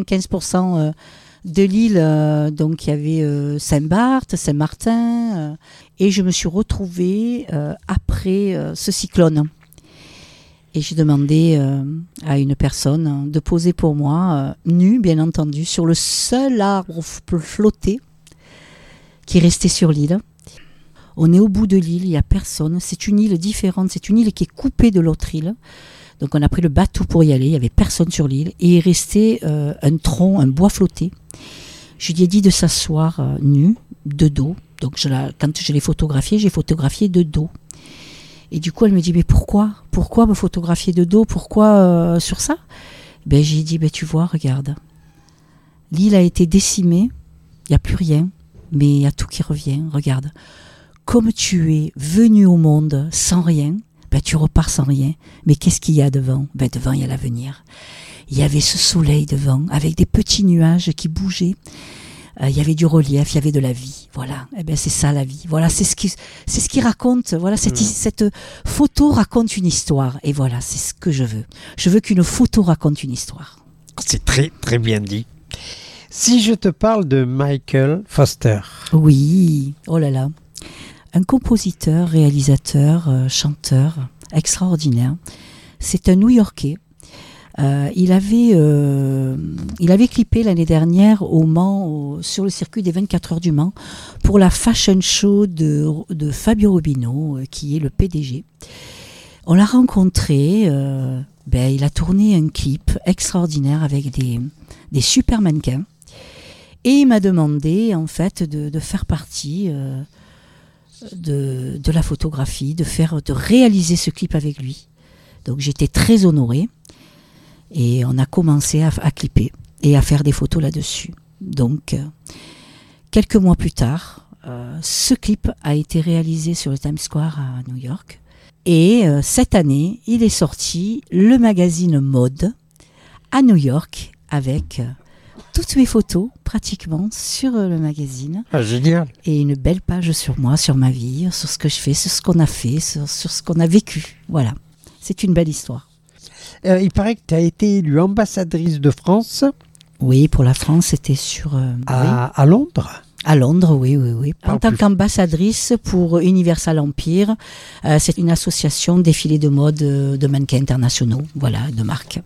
95% de l'île, donc il y avait Saint-Barth, Saint-Martin. Et je me suis retrouvée après ce cyclone. Et j'ai demandé à une personne de poser pour moi, nue bien entendu, sur le seul arbre flotté qui restait sur l'île. On est au bout de l'île, il n'y a personne. C'est une île différente, c'est une île qui est coupée de l'autre île. Donc on a pris le bateau pour y aller, il n'y avait personne sur l'île. Et il restait un tronc, un bois flotté. Je lui ai dit de s'asseoir nue, de dos. Donc quand je l'ai photographié, j'ai photographié de dos. Et du coup, elle me dit, mais pourquoi me photographier de dos? Pourquoi sur ça? J'ai dit, tu vois, regarde. L'île a été décimée, il n'y a plus rien, mais il y a tout qui revient. Regarde, comme tu es venu au monde sans rien, tu repars sans rien. Mais qu'est-ce qu'il y a devant? Devant, il y a l'avenir. Il y avait ce soleil devant, avec des petits nuages qui bougeaient. Il y avait du relief, il y avait de la vie. Voilà, c'est ça la vie. Voilà, c'est ce qui raconte. Voilà, cette photo raconte une histoire. Et voilà, c'est ce que je veux. Je veux qu'une photo raconte une histoire. C'est très, très bien dit. Si je te parle de Michael Foster. Oui, oh là là. Un compositeur, réalisateur, chanteur extraordinaire. C'est un New-Yorkais. Il avait clippé l'année dernière au Mans, sur le circuit des 24 heures du Mans, pour la fashion show de Fabio Rubino, qui est le PDG. On l'a rencontré, il a tourné un clip extraordinaire avec des super mannequins. Et il m'a demandé, en fait, de faire partie de la photographie, de réaliser ce clip avec lui. Donc j'étais très honorée et on a commencé à clipper et à faire des photos là-dessus. Donc quelques mois plus tard, ce clip a été réalisé sur le Times Square à New York. Et cette année, il est sorti le magazine Mode à New York avec toutes mes photos pratiquement sur le magazine. Ah, génial. Et une belle page sur moi, sur ma vie, sur ce que je fais, sur ce qu'on a fait, sur ce qu'on a vécu. Voilà, c'est une belle histoire. Il paraît que tu as été élue ambassadrice de France. Oui, pour la France, c'était sur... à Londres. À Londres, oui. Pas En tant plus. qu'ambassadrice pour Universal Empire, c'est une association défilé de mode de mannequins internationaux, voilà, de marque.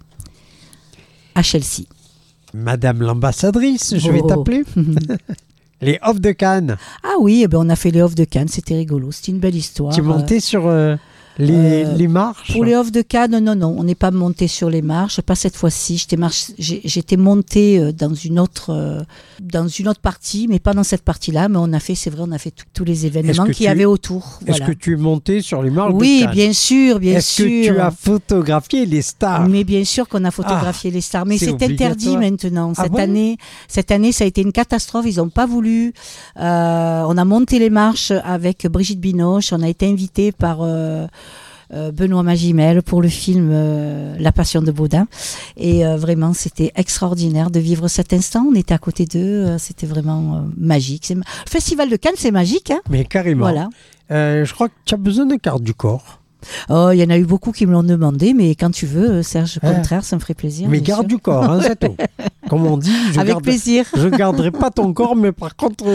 À Chelsea. Madame l'ambassadrice, je vais t'appeler. Les Off de Cannes. Ah oui, eh ben on a fait les Off de Cannes, c'était rigolo, c'était une belle histoire. Tu es monté sur les marches. Pour les Off de Cannes, non, on n'est pas monté sur les marches, pas cette fois-ci. J'étais montée dans une autre partie, mais pas dans cette partie-là. Mais on a fait tous les événements qu'il y avait autour. Est-ce que tu es monté sur les marches de Oui, Cannes? bien sûr. Est-ce que tu as photographié les stars? Mais bien sûr qu'on a photographié les stars. Mais c'est interdit obligatoire. maintenant. Ah Cette année, ça a été une catastrophe. Ils n'ont pas voulu. On a monté les marches avec Brigitte Binoche. On a été invités par Benoît Magimel pour le film La Passion de Baudin. Et vraiment, c'était extraordinaire de vivre cet instant. On était à côté d'eux. C'était vraiment magique. Le Festival de Cannes, c'est magique. Hein, mais carrément. voilà. Je crois que tu as besoin d'un quart du corps. Oh, il y en a eu beaucoup qui me l'ont demandé, mais quand tu veux, Serge, au contraire, ça me ferait plaisir. Mais bien garde sûr. du corps, hein, c'est tout. Comme on dit, Avec plaisir. Je garderai pas ton corps, mais par contre,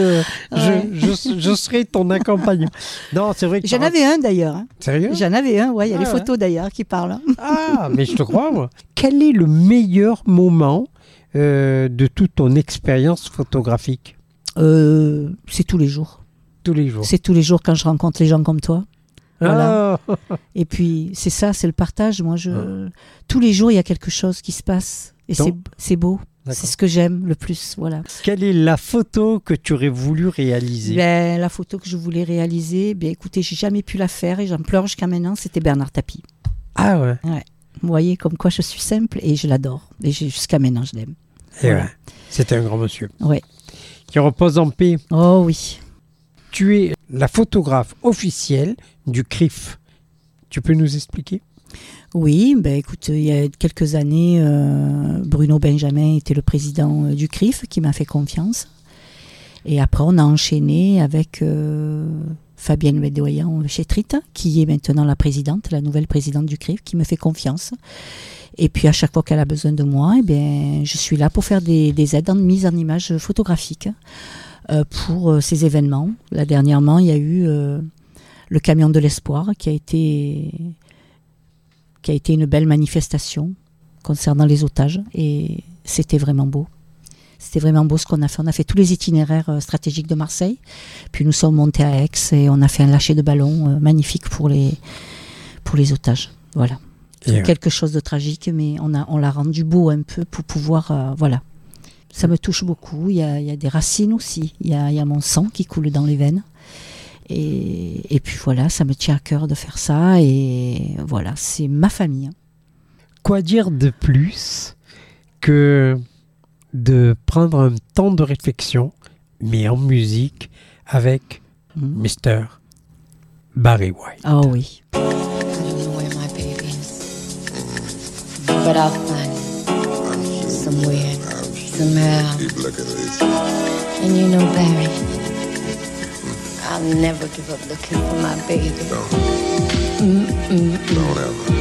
je serai ton accompagnant. Non, c'est vrai que J'en avais un d'ailleurs. Hein. Sérieux? J'en avais un, ouais, il y a les ouais. photos d'ailleurs qui parlent. Ah, mais je te crois, moi. Quel est le meilleur moment de toute ton expérience photographique? C'est tous les jours. Tous les jours. C'est tous les jours quand je rencontre les gens comme toi. Voilà. Ah. Et puis, c'est ça, c'est le partage. Moi, tous les jours, il y a quelque chose qui se passe. Et c'est beau. C'est ce que j'aime le plus. Voilà. Quelle est la photo que tu aurais voulu réaliser? La photo que je voulais réaliser, écoutez, j'ai jamais pu la faire et j'en pleure jusqu'à maintenant, c'était Bernard Tapie. Ah ouais. Vous voyez comme quoi je suis simple et je l'adore. Et jusqu'à maintenant, je l'aime. Voilà. Ouais. C'était un grand monsieur. Ouais. Qui repose en paix. Oh oui. Tu es la photographe officielle du CRIF. Tu peux nous expliquer? Oui, écoute, il y a quelques années, Bruno Benjamin était le président du CRIF qui m'a fait confiance. Et après, on a enchaîné avec Fabienne Bédoyan-Chétrit, qui est maintenant la présidente, la nouvelle présidente du CRIF, qui me fait confiance. Et puis, à chaque fois qu'elle a besoin de moi, je suis là pour faire des aides en mise en image photographique pour ces événements. Là, dernièrement, il y a eu le camion de l'espoir qui a été une belle manifestation concernant les otages. Et c'était vraiment beau. C'était vraiment beau ce qu'on a fait. On a fait tous les itinéraires stratégiques de Marseille. Puis nous sommes montés à Aix et on a fait un lâcher de ballon magnifique pour les otages. Voilà. C'est quelque chose de tragique, mais on l'a rendu beau un peu pour pouvoir... voilà. Ça me touche beaucoup. Il y a des racines aussi. Il y a mon sang qui coule dans les veines. Et puis voilà, ça me tient à cœur de faire ça. Et voilà, c'est ma famille. Quoi dire de plus que de prendre un temps de réflexion, mais en musique, avec Mr. Barry White. Oh oui. I don't know where my baby is, but I'll find him somewhere, somehow. And you know, Barry, I'll never give up looking for my baby. Don't ever.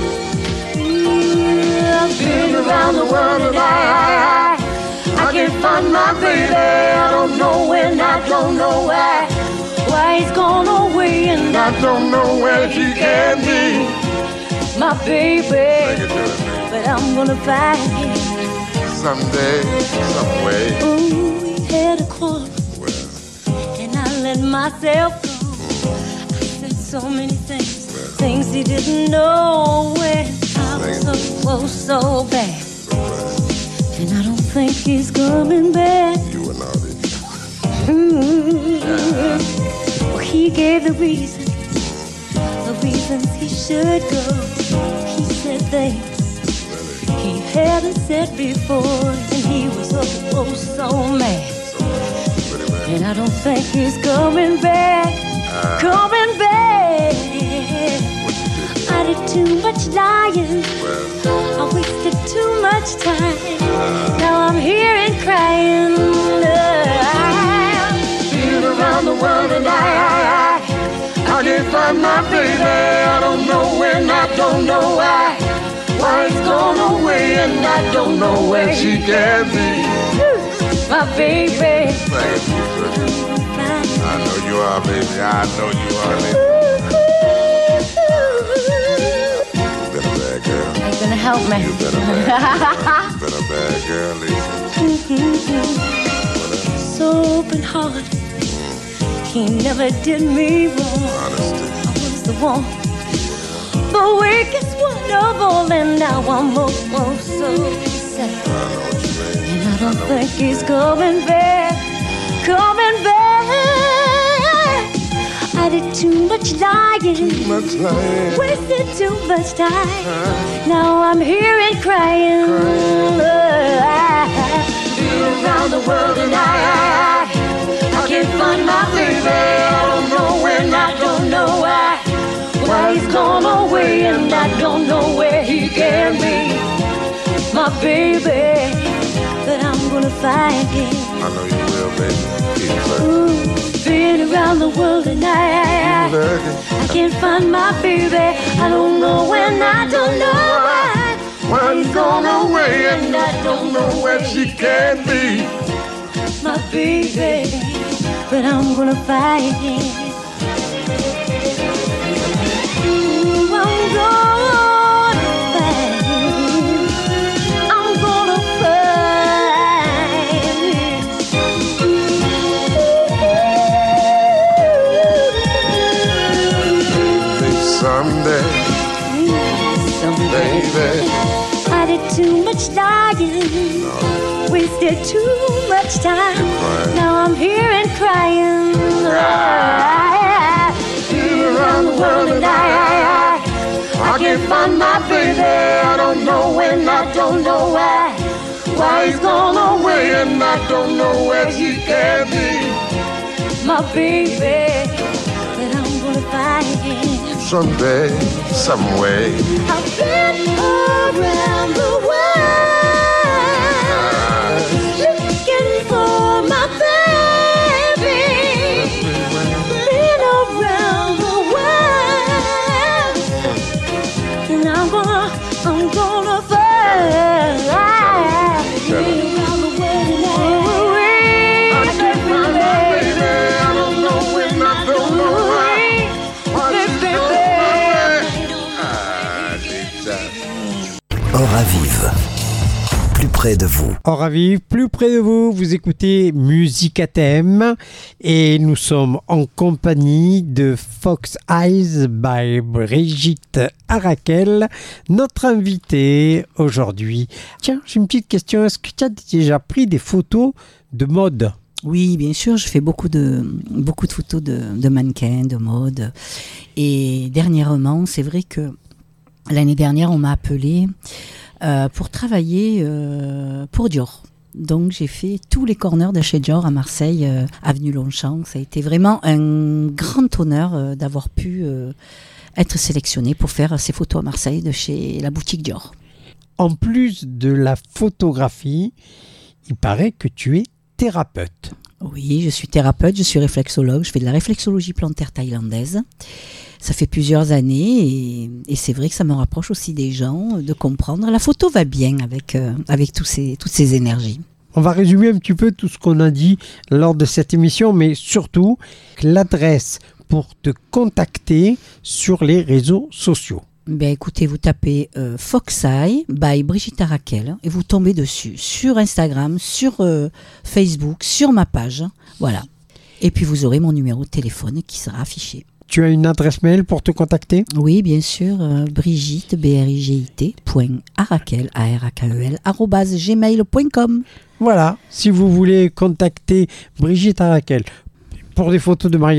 I've been around the world and I can't find my baby. I don't know when, I don't know why he's gone away, and I don't know where he can be. My baby, but I'm gonna find him Someday, some way. Ooh, we had a quarrel, and I let myself go. I said so many things he didn't know. When I was so bad, and I don't think he's coming back. You were naughty. Well, he gave the reasons he should go. He said things he hadn't said before, and he was so mad. And I don't think he's coming back, coming back. I did too much lying, I wasted too much time. Now I'm here and crying. Been around the world and I can't find my baby. I don't know when, I don't know why. Why it's gone away and I don't know where she can be. My baby. Thank you, sweetie. I know you are, baby. I know you are, baby. You been a bad girl. Are you gonna help me? You been a bad girl. You been a bad girl, Lisa. So open heart. He never did me wrong. Honesty. I was the one, the weakest one of all, and now I'm almost so sad. I know what you mean. And I don't think he's coming back, coming back. I did too much lying, wasted too much time. Now I'm here and crying. Been around the world and I can't find my baby. I don't know when, I don't know why. Why he's gone away and I don't know where he can be. My baby, but I'm gonna find him. I know you will, baby. Ooh, been around the world and I can't find my baby. I don't know when, I don't know why. Why he's gone away and I don't know where she can be. My baby, but I'm gonna find him. Ooh, I'm gonna find him. I'm gonna find him. Someday, baby. I did too much lying, wasted too much time. Now I'm here and crying. Been around the world and I can't find my baby. I don't know when, I don't know why. Why he's gone away and I don't know where he can be. My baby, but I'm gonna find him. Someday, some way. I've been around the world looking for my baby. Been around the world, and I'm gonna find. Been around the world, and I can't find my baby. I don't know when, I don't know why. Hora Vive, plus près de vous. Hora Vive, plus près de vous, vous écoutez Musique à thème et nous sommes en compagnie de Fox Eyes by Brigitte Arakel, notre invitée aujourd'hui. Tiens, j'ai une petite question, est-ce que tu as déjà pris des photos de mode ? Oui, bien sûr, je fais beaucoup de photos de mannequins, de mode. Et dernièrement, c'est vrai que l'année dernière, on m'a appelée pour travailler pour Dior. Donc, j'ai fait tous les corners de chez Dior à Marseille, avenue Longchamp. Ça a été vraiment un grand honneur d'avoir pu être sélectionnée pour faire ces photos à Marseille de chez la boutique Dior. En plus de la photographie, il paraît que tu es thérapeute. Oui, je suis thérapeute, je suis réflexologue, je fais de la réflexologie plantaire thaïlandaise. Ça fait plusieurs années et c'est vrai que ça me rapproche aussi des gens, de comprendre. La photo va bien avec toutes ces énergies. On va résumer un petit peu tout ce qu'on a dit lors de cette émission, mais surtout l'adresse pour te contacter sur les réseaux sociaux. Ben écoutez, vous tapez Fox Eyes by Brigitte Arakel et vous tombez dessus, sur Instagram, sur Facebook, sur ma page, voilà. Et puis vous aurez mon numéro de téléphone qui sera affiché. Tu as une adresse mail pour te contacter ? Oui, bien sûr, Brigitte, BRIGIT.arakel, ARAKEL, @gmail.com. Voilà, si vous voulez contacter Brigitte Arakel pour des photos de mariage,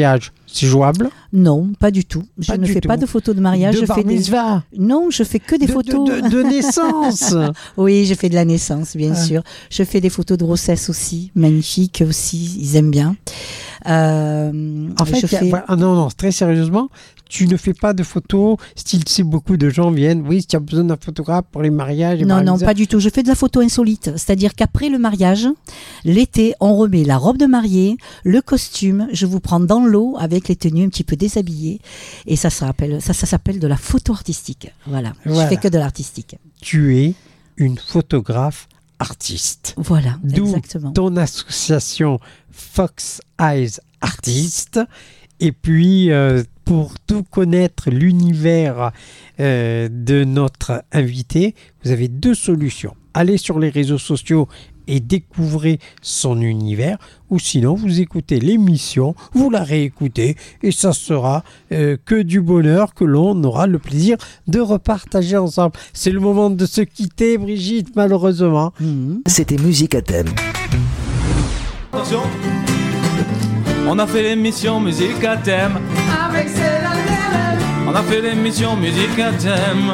C'est jouable? Non, pas du tout. Je ne fais pas de photos de mariage. De bar mitzvah? Non, je fais que des photos de naissance. Oui, j'ai fait de la naissance, bien sûr. Je fais des photos de grossesse aussi, magnifiques aussi. Ils aiment bien. En fait, non, très sérieusement, tu ne fais pas de photos, style, si beaucoup de gens viennent, oui, si tu as besoin d'un photographe pour les mariages. Non, pas du tout. Je fais de la photo insolite. C'est-à-dire qu'après le mariage, l'été, on remet la robe de mariée, le costume, je vous prends dans l'eau avec les tenues un petit peu déshabillées. Et ça s'appelle de la photo artistique. Voilà. Je fais que de l'artistique. Tu es une photographe artiste. Voilà, exactement. Ton association Fox Eyes Artist. Et puis, pour tout connaître l'univers de notre invité, vous avez 2 solutions. Allez sur les réseaux sociaux et découvrez son univers, ou sinon vous écoutez l'émission, vous la réécoutez et ça sera que du bonheur que l'on aura le plaisir de repartager ensemble. C'est le moment de se quitter, Brigitte, malheureusement. C'était Musique à thème. Attention, on a fait l'émission Musique à thème avec Céline. On a fait l'émission Musique à thème.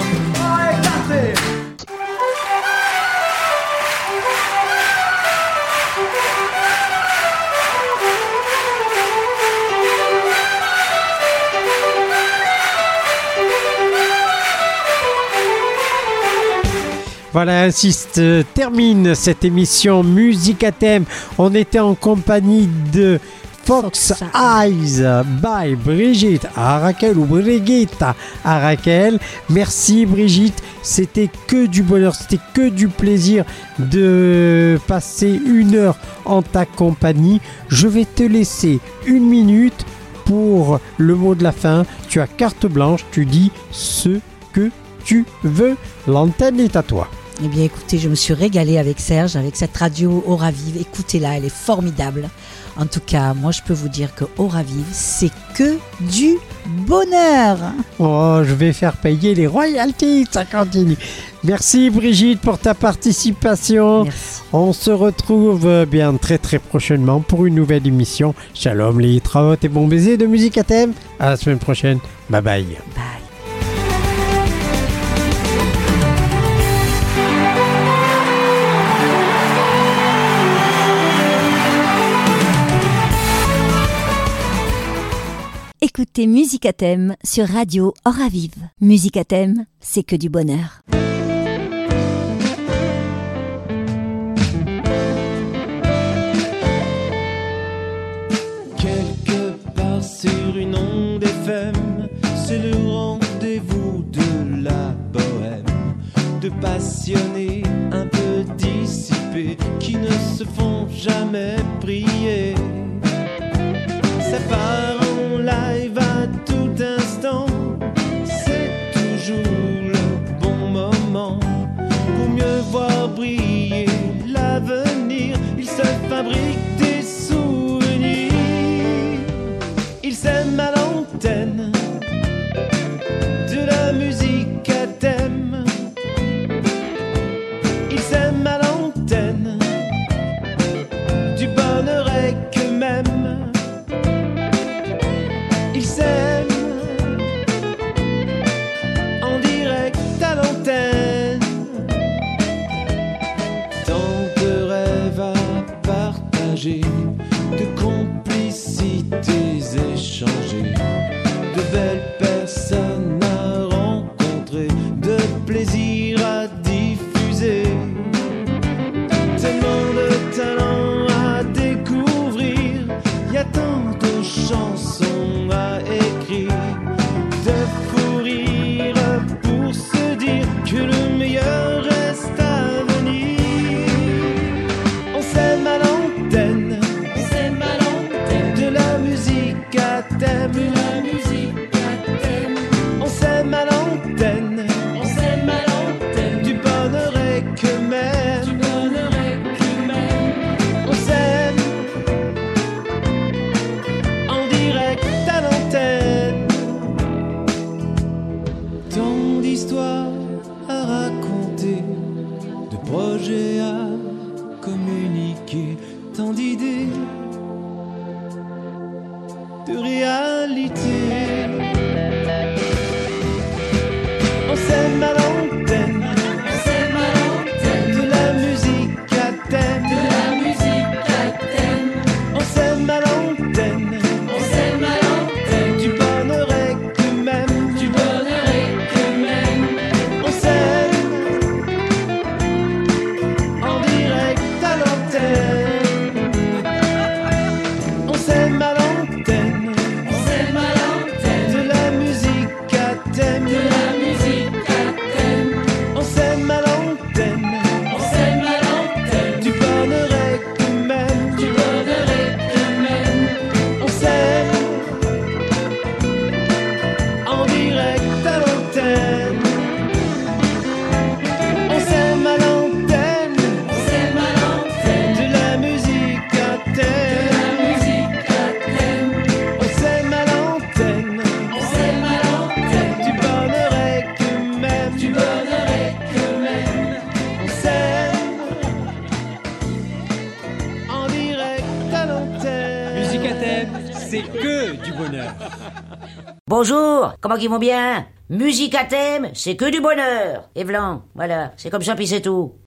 Voilà, ainsi se termine cette émission Musique à thème. On était en compagnie de Fox Eyes by Brigitte Arakel ou Brigitte Arakel. Merci Brigitte, c'était que du bonheur, c'était que du plaisir de passer 1 heure en ta compagnie. Je vais te laisser 1 minute pour le mot de la fin. Tu as carte blanche, tu dis ce que tu veux. L'antenne est à toi. Eh bien écoutez, je me suis régalée avec Serge, avec cette radio Aura Vive. Écoutez-la, elle est formidable. En tout cas, moi je peux vous dire que Aura Vive, c'est que du bonheur. Oh, je vais faire payer les royalties, ça continue. Merci Brigitte pour ta participation. Merci. On se retrouve bien très très prochainement pour une nouvelle émission. Shalom les traotes et bon baiser de Musique à thème. À la semaine prochaine. Bye bye. Bye. Écoutez Musique à thème sur Radio Aura Vive. Musique à thème, c'est que du bonheur. Quelque part sur une onde FM, c'est le rendez-vous de la bohème. De passionnés un peu dissipés qui ne se font jamais prier. Ça part en live à tout instant, c'est toujours le bon moment pour mieux voir briller l'avenir. Il se fabrique des souvenirs, il s'aime à l'antenne de la musique à thème. Il s'aime à l'antenne du bonheur et que même. Ils s'aiment en direct à l'antenne. Tant de rêves à partager, de complicités échangées, de belles personnes à rencontrer, de plaisir à diffuser. Tellement de talent à découvrir, y a tant de chansons à écrire, de fou rire pour se dire que le meilleur reste à venir. On s'aime à l'antenne, c'est que du bonheur. Bonjour, comment qu'ils vont bien? Musique à thème, c'est que du bonheur. Et Vlan, voilà, c'est comme ça puis c'est tout.